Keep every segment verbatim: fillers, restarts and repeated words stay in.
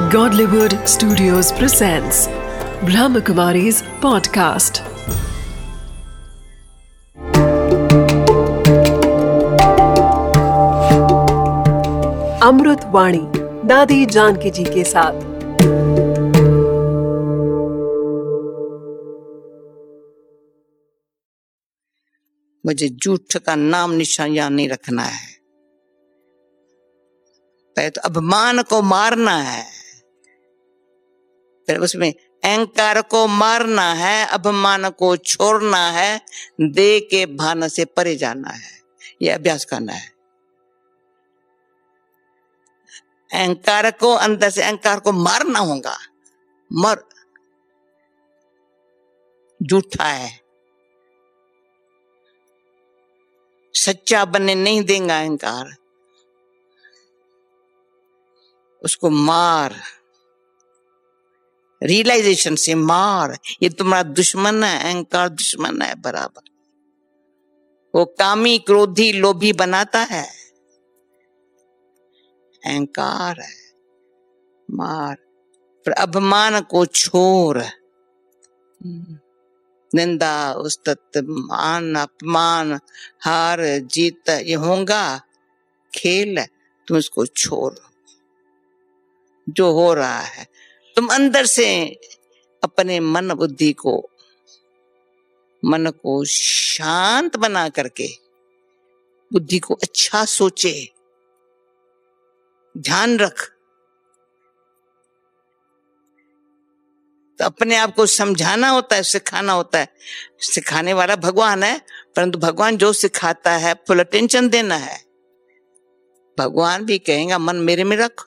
Godlywood Studios presents Brahmakumari's podcast. अमृत वाणी दादी जानकी जी के साथ। मुझे झूठ का नाम निशान याद नहीं रखना है, पहले तो अभिमान को मारना है, फिर उसमें अहंकार को मारना है, अभिमान को छोड़ना है, देह के भान से परे जाना है। यह अभ्यास करना है। अहंकार को अंदर से अहंकार को मारना होगा। मर झूठा है, सच्चा बनने नहीं देगा अहंकार, उसको मार, रियलाइजेशन से मार। ये तुम्हारा दुश्मन है, अहंकार दुश्मन है बराबर। वो कामी क्रोधी लोभी बनाता है, अहंकार है, मार। फिर अभिमान को छोड़, निंदा उस्तत मान अपमान हार जीत ये होगा खेल, तुम उसको छोड़। जो हो रहा है तुम अंदर से अपने मन बुद्धि को मन को शांत बना करके बुद्धि को अच्छा सोचे, ध्यान रख। तो अपने आप को समझाना होता है, सिखाना होता है। सिखाने वाला भगवान है, परंतु भगवान जो सिखाता है फुल अटेंशन देना है। भगवान भी कहेगा मन मेरे में रख,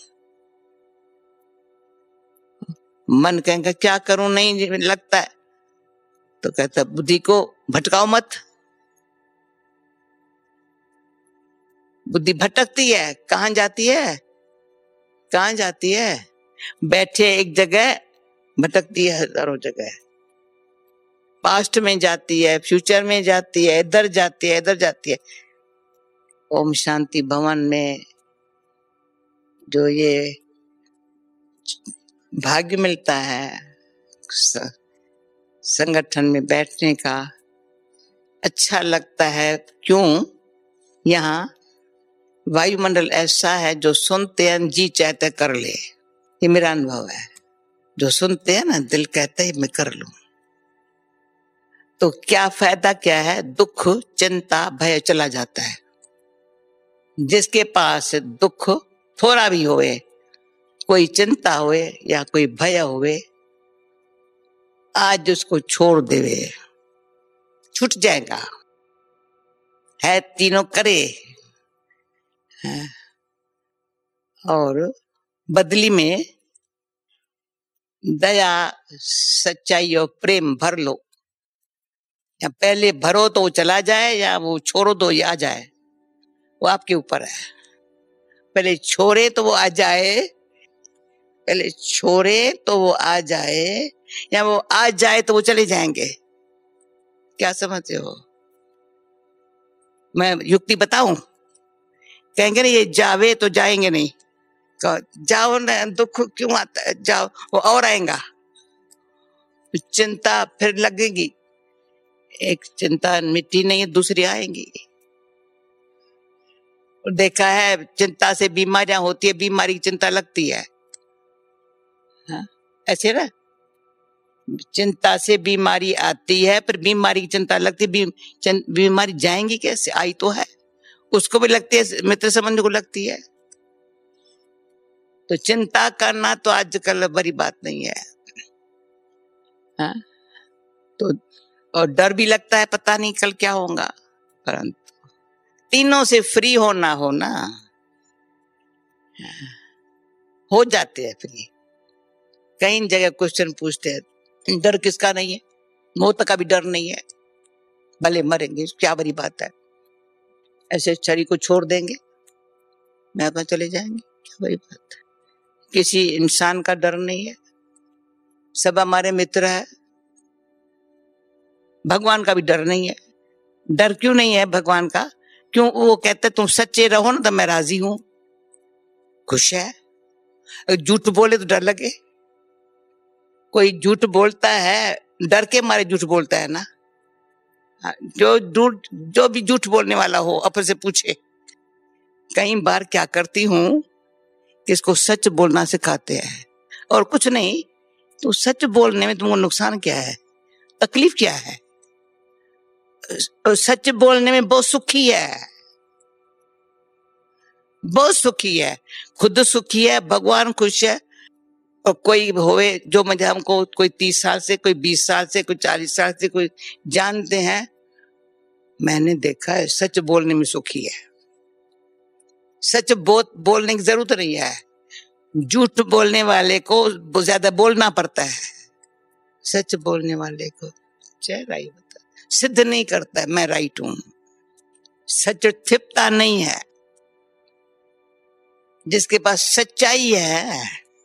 मन कहेगा क्या करूं नहीं लगता है, तो कहता बुद्धि को भटकाओ मत। बुद्धि भटकती है, कहां जाती है, कहां जाती है? बैठे एक जगह भटकती है, हजारों जगह। पास्ट में जाती है, फ्यूचर में जाती है, इधर जाती है, इधर जाती है। ओम शांति भवन में जो ये भाग्य मिलता है संगठन में बैठने का, अच्छा लगता है। क्यों? यहाँ वायुमंडल ऐसा है जो सुनते हैं जी चाहते कर ले। ये मेरा अनुभव है। जो सुनते हैं ना, दिल कहता है मैं कर लूं। तो क्या फायदा क्या है? दुख चिंता भय चला जाता है। जिसके पास दुख थोड़ा भी होए, कोई चिंता होए या कोई भय होए, आज उसको छोड़ देवे, छूट जाएगा। है तीनों करे है। और बदली में दया सच्चाई और प्रेम भर लो। या पहले भरो तो वो चला जाए, या वो छोड़ो तो ये आ जाए, वो आपके ऊपर है। पहले छोड़े तो वो आ जाए, पहले छोड़े तो वो आ जाए, या वो आ जाए तो वो चले जाएंगे। क्या समझते हो? मैं युक्ति बताऊं? कहेंगे ना ये जावे तो जाएंगे नहीं। जाओ ना, दुख क्यों आता है, जाओ, वो और आएगा। चिंता फिर लगेगी, एक चिंता मिट्टी नहीं है, दूसरी आएंगी। देखा है चिंता से बीमारियां होती है, बीमारी की चिंता लगती है। हाँ? ऐसे ना, चिंता से बीमारी आती है, फिर बीमारी की चिंता लगती है। बी, बीमारी जाएंगी कैसे? आई तो है, उसको भी लगती है, मित्र संबंध को लगती है। तो चिंता करना तो आजकल बड़ी बात नहीं है। हाँ? तो और डर भी लगता है, पता नहीं कल क्या होगा। परंतु तीनों से फ्री होना हो ना, हो जाते हैं फ्री। कई जगह क्वेश्चन पूछते हैं, डर किसका नहीं है? मौत का भी डर नहीं है, भले मरेंगे, क्या बड़ी बात है। ऐसे शरीर को छोड़ देंगे, मैं अपना चले जाएंगे, क्या बड़ी बात है। किसी इंसान का डर नहीं है, सब हमारे मित्र है। भगवान का भी डर नहीं है। डर क्यों नहीं है भगवान का? क्यों? वो कहते तुम सच्चे रहो ना तो मैं राजी हूं। खुश है। झूठ बोले तो डर लगे। कोई झूठ बोलता है डर के मारे झूठ बोलता है ना। जो झूठ जो भी झूठ बोलने वाला हो अपन से पूछे। कई बार क्या करती हूँ, इसको सच बोलना सिखाते हैं और कुछ नहीं तो सच बोलने में तुमको नुकसान क्या है, तकलीफ क्या है? सच बोलने में बहुत सुखी है, बहुत सुखी है, खुद सुखी है, भगवान खुश है। और कोई होवे जो मुझे हमको कोई तीस साल से, कोई बीस साल से, कोई चालीस साल से कोई जानते हैं, मैंने देखा है सच बोलने में सुखी है। सच बहुत बोलने की जरूरत नहीं है, झूठ बोलने वाले को ज्यादा बोलना पड़ता है। सच बोलने वाले को चेहरा ही होता है, सिद्ध नहीं करता है मैं राइट हूं। सच छिपता नहीं है। जिसके पास सच्चाई है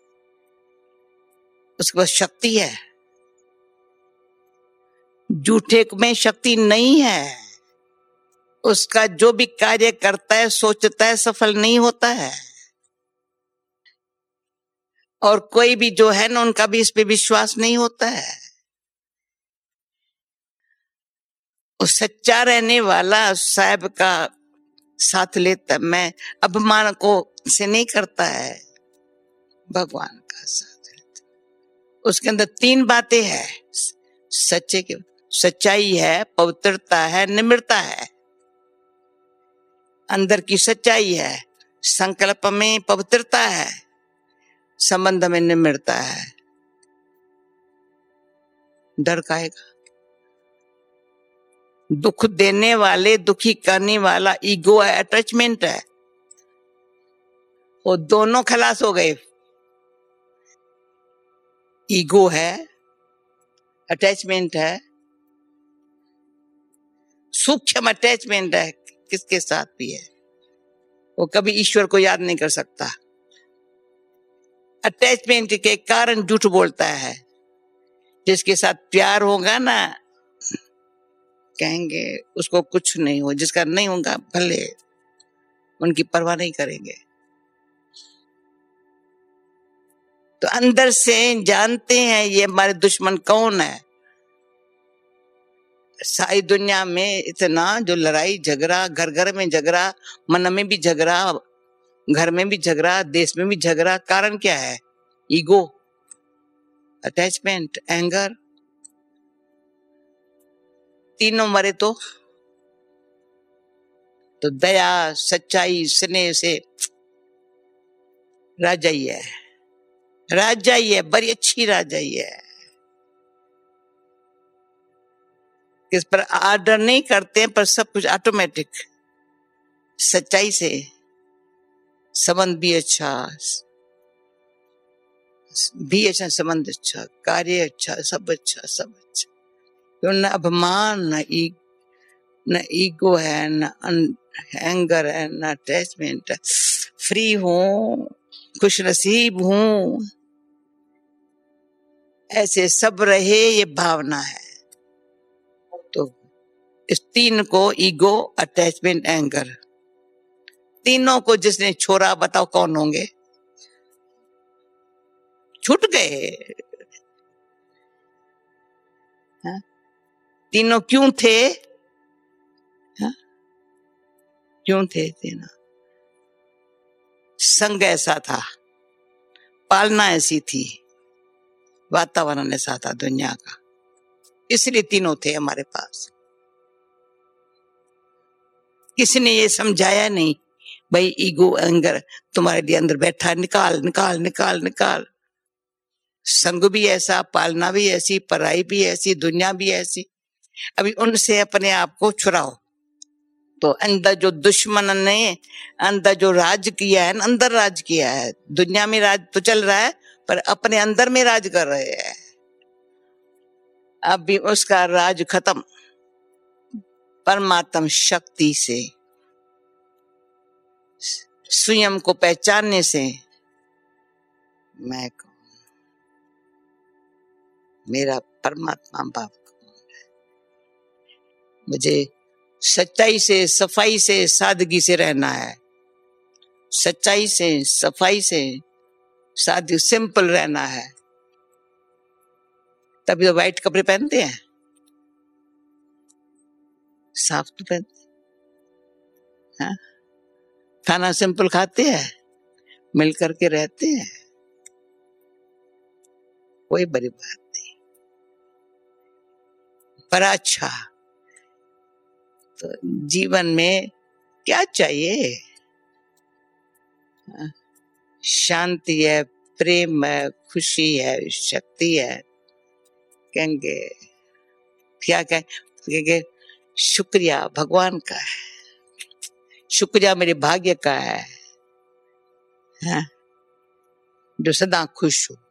उसके पास शक्ति है। झूठे में शक्ति नहीं है। उसका जो भी कार्य करता है, सोचता है, सफल नहीं होता है। और कोई भी जो है ना, उनका भी इस पे विश्वास नहीं होता है। उस सच्चा रहने वाला साहब का साथ लेता, मैं अभिमान को से नहीं करता है, भगवान का साथ लेता। उसके अंदर तीन बातें हैं, सच्चे के सच्चाई है, पवित्रता है, निम्रता है। अंदर की सच्चाई है, संकल्प में पवित्रता है, संबंध में निम्रता है। डर काहेगा? दुख देने वाले, दुखी करने वाला ईगो है, अटैचमेंट है, वो दोनों खलास हो गए। ईगो है, अटैचमेंट है, सूक्ष्म अटैचमेंट है, किसके साथ भी है। वो कभी ईश्वर को याद नहीं कर सकता। अटैचमेंट के कारण झूठ बोलता है। जिसके साथ प्यार होगा ना, कहेंगे उसको कुछ नहीं हो, जिसका नहीं होगा भले, उनकी परवाह नहीं करेंगे। तो अंदर से जानते हैं ये हमारे दुश्मन कौन है। सारी दुनिया में इतना जो लड़ाई झगड़ा, घर घर में झगड़ा, मन में भी झगड़ा, घर में भी झगड़ा, देश में भी झगड़ा, कारण क्या है? Ego, attachment, anger. तीनों मरे तो तो दया, सच्चाई, स्नेह से राजाई है, राजाई है, बड़ी अच्छी राजाई है। इस पर आर्डर नहीं करते हैं, पर सब कुछ ऑटोमेटिक। सच्चाई से संबंध भी अच्छा, भी अच्छा, संबंध अच्छा, कार्य अच्छा, सब अच्छा, सब अच्छा। तो न अभिमान, न ई न ईगो है, न एंगर है, न अटैचमेंट है। फ्री हूं, खुश नसीब हूं, ऐसे सब रहे, ये भावना है। तो इस तीन को, ईगो, अटैचमेंट, एंगर, तीनों को जिसने छोड़ा, बताओ कौन होंगे? छूट गए। हा? तीनों क्यों थे? हा? क्यों थे तीनों? संग ऐसा था, पालना ऐसी थी, वातावरण ऐसा था दुनिया का, इसलिए तीनों थे हमारे पास। किसी ने ये समझाया नहीं भाई ईगो, एंगर तुम्हारे लिए अंदर बैठा, निकाल निकाल निकाल निकाल। संग भी ऐसा, पालना भी ऐसी, पढ़ाई भी ऐसी, दुनिया भी ऐसी। अभी उनसे अपने आप को छुड़ाओ। तो अंदर जो दुश्मन ने अंदर जो राज किया है, अंदर राज किया है, दुनिया में राज तो चल रहा है, पर अपने अंदर में राज कर रहे हैं। अभी उसका राज खत्म। परमात्म शक्ति से, स्वयं को पहचानने से, मैं कौन, मेरा परमात्मा बाप कौन है। मुझे सच्चाई से, सफाई से, सादगी से रहना है। सच्चाई से, सफाई से, शादी सिंपल रहना है, तभी तो व्हाइट कपड़े पहनते हैं, साफ तो पहनते हैं। खाना सिंपल खाते हैं, मिल करके रहते हैं, कोई बड़ी बात नहीं। पर अच्छा, तो जीवन में क्या चाहिए? शांति है, प्रेम है, खुशी है, शक्ति है। कहेंगे क्या कहेंगे? शुक्रिया भगवान का है, शुक्रिया मेरे भाग्य का है, है? जो सदा खुश हो।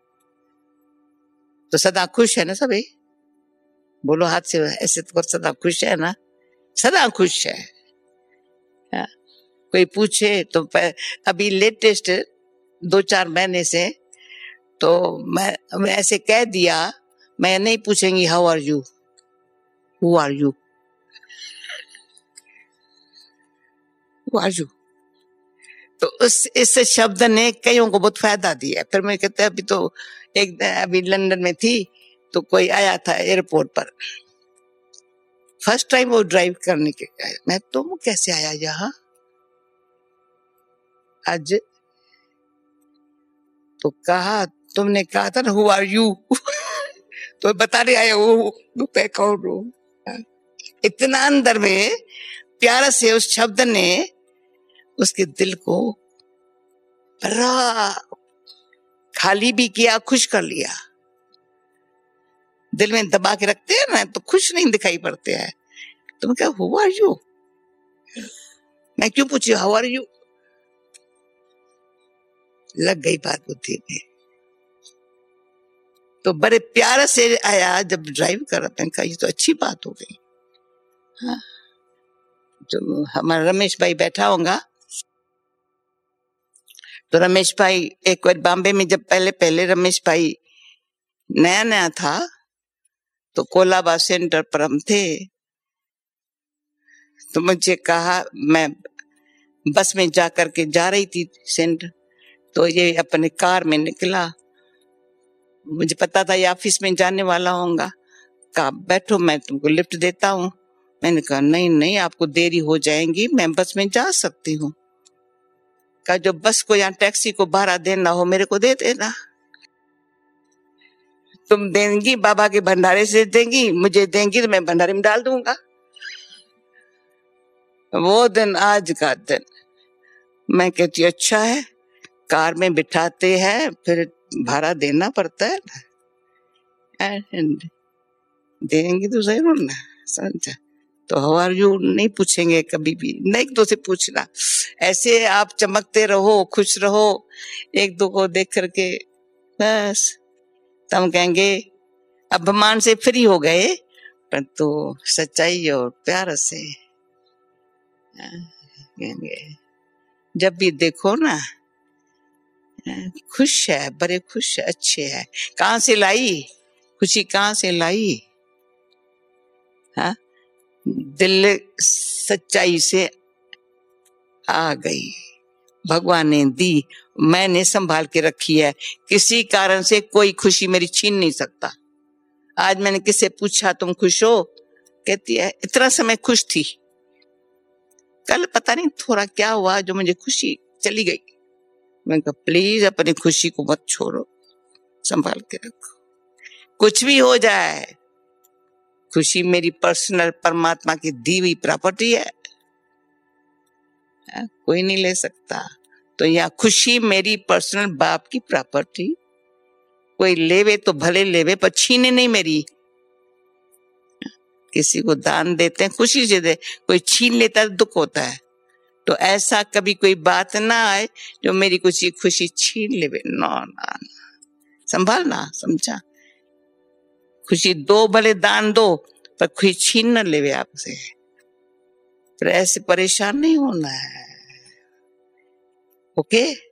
तो सदा खुश है ना सभी? बोलो हाथ से, ऐसे तो सदा खुश है ना? सदा खुश है, है? कोई पूछे तो अभी लेटेस्ट दो चार महीने से तो मैं, मैं ऐसे कह दिया, मैं नहीं पूछेंगी how are you, who are you, who are you. तो उस इस शब्द ने कईयों को बहुत फायदा दिया। फिर मैं कहते अभी तो एक अभी लंदन में थी तो कोई आया था एयरपोर्ट पर, फर्स्ट टाइम वो ड्राइव करने के आया। मैं तुम कैसे आया यहाँ आज? तो कहा तुमने कहा था ना हु आर यू तो बताने आया वो मैं कौन हूं। इतना अंदर में प्यार से उस शब्द ने उसके दिल को बड़ा खाली भी किया, खुश कर लिया। दिल में दबा के रखते हैं ना तो खुश नहीं दिखाई पड़ते हैं। तुम क्या हु आर यू, मैं क्यों पूछी हाउ आर यू? लग गई बात बुद्धि में। तो बड़े प्यार से आया जब ड्राइव कर रहा था, ये तो अच्छी बात हो गई। हाँ, जो हमारा रमेश भाई बैठा होगा तो रमेश भाई एक बार बॉम्बे में जब पहले पहले रमेश भाई नया नया था तो कोलाबा सेंटर पर हम थे, तो मुझे कहा, मैं बस में जा करके जा रही थी सेंटर, तो ये अपने कार में निकला, मुझे पता था ये ऑफिस में जाने वाला होगा। कहा बैठो मैं तुमको लिफ्ट देता हूँ। मैंने कहा नहीं नहीं आपको देरी हो जाएगी, मैं बस में जा सकती हूँ। कहा जो बस को या टैक्सी को भाड़ा देना हो मेरे को दे देना। तुम देंगी बाबा के भंडारे से देंगी, मुझे देंगी तो मैं भंडारे में डाल दूंगा। वो दिन आज का दिन। मैं कहती अच्छा है, कार में बिठाते हैं फिर भाड़ा देना पड़ता है ना, देंगे तो जरूर ना, समझा? तो हाउ आर यू नहीं पूछेंगे कभी भी, नहीं तो से पूछना। ऐसे आप चमकते रहो, खुश रहो, एक दो को देख करके बस तब कहेंगे अभिमान से फ्री हो गए, पर तो सच्चाई और प्यार से कहेंगे। जब भी देखो ना खुश है, बड़े खुश है, अच्छे है। कहां से लाई खुशी, कहां से लाई? हाँ, दिल सच्चाई से आ गई, भगवान ने दी, मैंने संभाल के रखी है। किसी कारण से कोई खुशी मेरी छीन नहीं सकता। आज मैंने किससे पूछा तुम खुश हो, कहती है इतना समय खुश थी, कल पता नहीं थोड़ा क्या हुआ जो मुझे खुशी चली गई। मैंने कहा प्लीज अपनी खुशी को मत छोड़ो, संभाल के रखो। कुछ भी हो जाए, खुशी मेरी पर्सनल परमात्मा की दी हुई प्रॉपर्टी है, कोई नहीं ले सकता। तो यहाँ खुशी मेरी पर्सनल बाप की प्रॉपर्टी, कोई लेवे तो भले लेवे पर छीने नहीं मेरी। किसी को दान देते हैं खुशी से दे, कोई छीन लेता है दुख होता है। तो ऐसा कभी कोई बात ना आए जो मेरी खुशी खुशी छीन लेवे। नो ना, संभालना, समझा? खुशी दो, भले दान दो, पर खुशी छीन न लेवे आपसे। फिर ऐसे परेशान नहीं होना है। ओके।